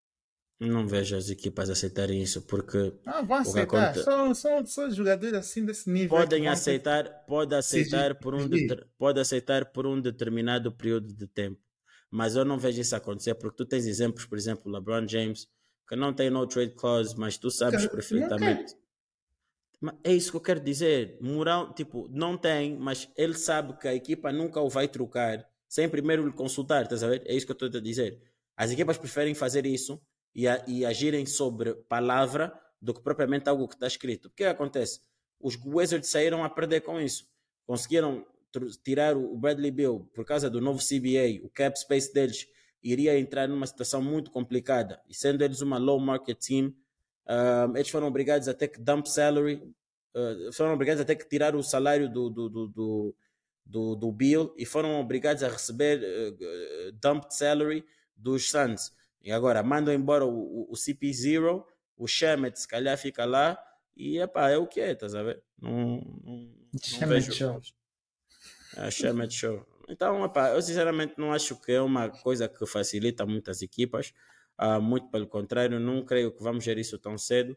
Não vejo as equipas aceitarem isso, porque Ah, vão o que aceitar. acontece, São, são, são jogadores assim desse nível é que podem vão ter que aceitar, pode se aceitar por um exigir. deter, pode aceitar por um determinado período de tempo, mas eu não vejo isso acontecer porque tu tens exemplos, por exemplo, LeBron James, que não tem no trade clause, mas tu sabes Cara, não quer. perfeitamente. Mas é isso que eu quero dizer. Moral, tipo, não tem, mas ele sabe que a equipa nunca o vai trocar sem primeiro lhe consultar, estás a ver? É isso que eu estou a dizer. As equipas preferem fazer isso e, a, e agirem sobre palavra do que propriamente algo que está escrito. O que acontece? Os Wizards saíram a perder com isso. Conseguiram tirar o Bradley Beal por causa do novo C B A, o cap space deles iria entrar numa situação muito complicada. E sendo eles uma low market team, um, eles foram obrigados a ter que dump salary, uh, foram obrigados a ter que tirar o salário do, do, do, do, do, do Bill e foram obrigados a receber uh, dumped salary dos Suns. E agora mandam embora o, o, o C P zero, o Shemet se calhar fica lá e epá, é o que é, estás a ver? Não, não, não Chama vejo. show. É Shemet show. Então, epá, eu sinceramente não acho que é uma coisa que facilita muitas equipas. Uh, muito pelo contrário, não creio que vamos ver isso tão cedo.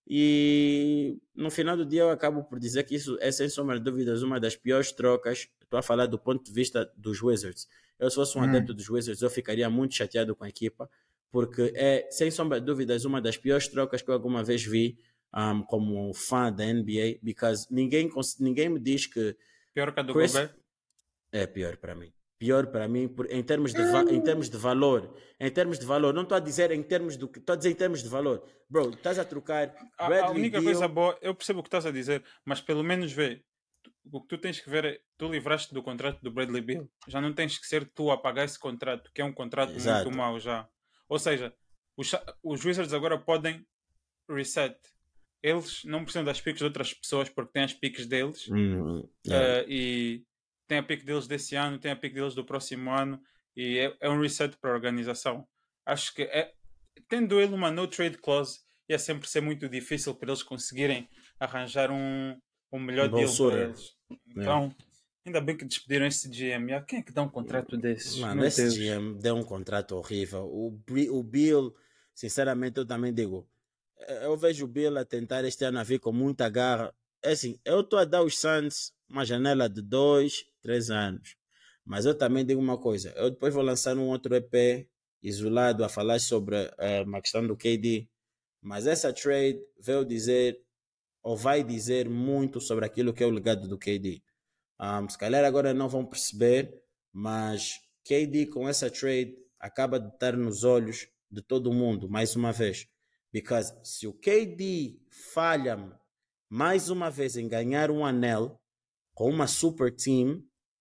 E no final do dia eu acabo por dizer que isso é sem sombra de dúvidas uma das piores trocas. Estou a falar do ponto de vista dos Wizards. Eu se fosse um Hum. adepto dos Wizards eu ficaria muito chateado com a equipa, porque é sem sombra de dúvidas uma das piores trocas que eu alguma vez vi um, como fã da N B A, because ninguém, ninguém me diz que Pior que a do Chris Gobert? é pior para mim. Pior para mim por, em, termos de va- em termos de valor. Em termos de valor. Não estou a dizer em termos do que. Estou a dizer em termos de valor. Bro, estás a trocar A, a Bradley única coisa Beal. boa, eu percebo o que estás a dizer, mas pelo menos vê, o que tu tens que ver é, tu livraste do contrato do Bradley Beal. Já não tens que ser tu a pagar esse contrato, que é um contrato muito Exato. mau já. Ou seja, os, os Wizards agora podem reset. Eles não precisam das piques de outras pessoas porque têm as piques deles. Hum, yeah. Uh, e tem a pique deles desse ano, tem a pique deles do próximo ano e é, é um reset para a organização. Acho que é, tendo ele uma no trade clause ia sempre ser muito difícil para eles conseguirem arranjar um, um melhor deal Bolsura. para eles. Então, Yeah. ainda bem que despediram esse G M. Ah, quem é que dá um contrato desses? Mano, Meu esse Deus. G M deu um contrato horrível. O, Bri- o Bill, sinceramente, eu também digo. eh, Eu vejo o Bill a tentar este ano a vir com muita garra. É assim, eu estou a dar os Suns uma janela de dois, três anos. Mas eu também digo uma coisa. Eu depois vou lançar um outro E P isolado a falar sobre eh, uma questão do K D. Mas essa trade veio dizer, ou vai dizer muito sobre aquilo que é o legado do K D. Um, se calhar agora não vão perceber, mas K D com essa trade acaba de estar nos olhos de todo mundo, mais uma vez. Because se o K D falha mais uma vez em ganhar um anel com uma super team,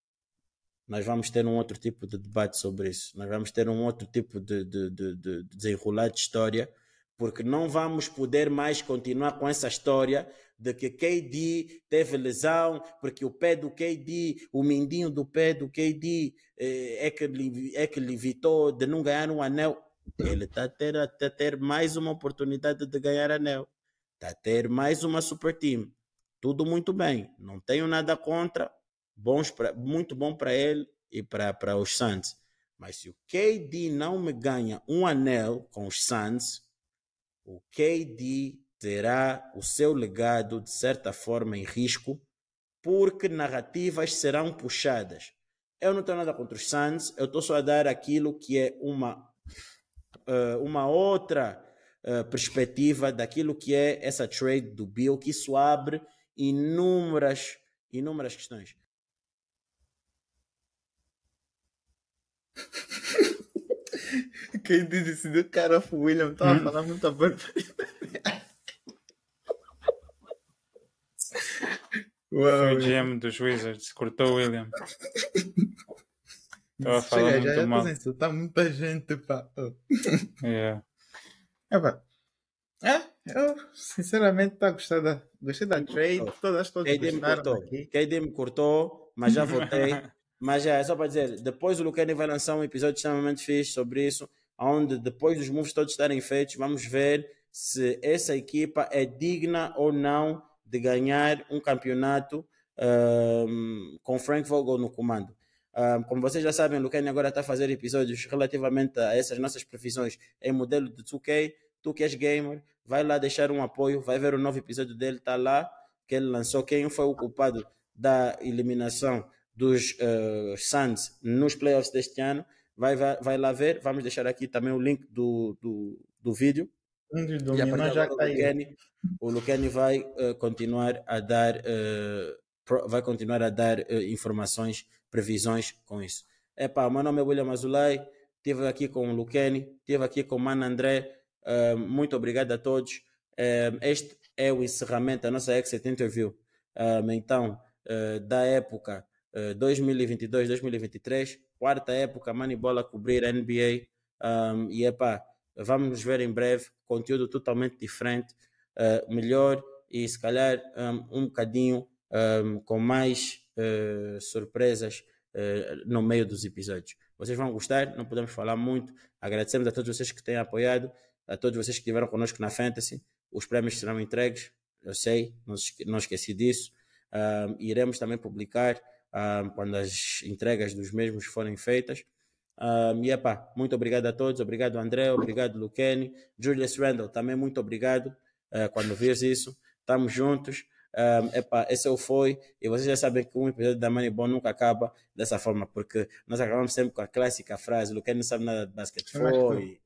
nós vamos ter um outro tipo de debate sobre isso. Nós vamos ter um outro tipo de, de, de, de desenrolar de história, porque não vamos poder mais continuar com essa história de que K D teve lesão, porque o pé do K D, o mindinho do pé do K D é que lhe, é que lhe evitou de não ganhar um anel. Ele está a ter, a ter mais uma oportunidade de ganhar anel. Está a ter mais uma super team. Tudo muito bem. Não tenho nada contra. Bons pra, muito bom para ele ir para os Suns. Mas se o K D não me ganha um anel com os Suns, o K D terá o seu legado, de certa forma, em risco, porque narrativas serão puxadas. Eu não tenho nada contra os Suns, eu estou só a dar aquilo que é uma, uh, uma outra uh, perspectiva daquilo que é essa trade do Bill, que isso abre inúmeras, inúmeras questões. Quem decidiu que era o William, estava a falar muita barbaridade. Foi o G M dos Wizards, cortou o William. Estava a falar Chega, muito já mal. já insultar muita gente, pá. Yeah. É, pá. É, eu sinceramente estou a gostar da, gostei da trade, todas todos K D me gostaram cortou, aqui. K D me cortou, mas já votei. Mas já é só para dizer, depois o Lucani vai lançar um episódio extremamente fixe sobre isso, onde depois dos moves todos estarem feitos, vamos ver se essa equipa é digna ou não de ganhar um campeonato um, com Frank Vogel no comando. Um, como vocês já sabem, o Lucani agora está a fazer episódios relativamente a essas nossas previsões em modelo de dois K. Tu que és gamer, vai lá deixar um apoio, vai ver o novo episódio dele, está lá, que ele lançou. Quem foi o culpado da eliminação dos uh, Suns nos playoffs deste ano, vai, vai, vai lá ver. Vamos deixar aqui também o link do, do, do vídeo. Um dos E a partir dominou já agora, o caiu. Lucani, o Lucani vai uh, continuar a dar uh, pro, vai continuar a dar uh, informações, previsões com isso. Epá, meu nome é William Azulay, estive aqui com o Lucani, estive aqui com o Mano André. Uh, muito obrigado a todos. Uh, este é o encerramento da nossa Exit Interview. Uh, então, uh, da época uh, dois mil e vinte e dois, dois mil e vinte e três, quarta época, Moneyball a cobrir a N B A. Um, e epá, vamos nos ver em breve. Conteúdo totalmente diferente, uh, melhor e se calhar um, um bocadinho um, com mais uh, surpresas uh, no meio dos episódios. Vocês vão gostar, não podemos falar muito. Agradecemos a todos vocês que têm apoiado, a todos vocês que estiveram connosco na Fantasy. Os prémios serão entregues, eu sei, não, não esqueci disso. Um, iremos também publicar um, quando as entregas dos mesmos forem feitas. Um, e epá, muito obrigado a todos, obrigado André, obrigado Lucani, Julius Randle, também muito obrigado uh, quando vires isso, estamos juntos. Um, epá, esse é o Foi, e vocês já sabem que um episódio da Moneyball nunca acaba dessa forma, porque nós acabamos sempre com a clássica frase: Lucani não sabe nada de basquete. Foi.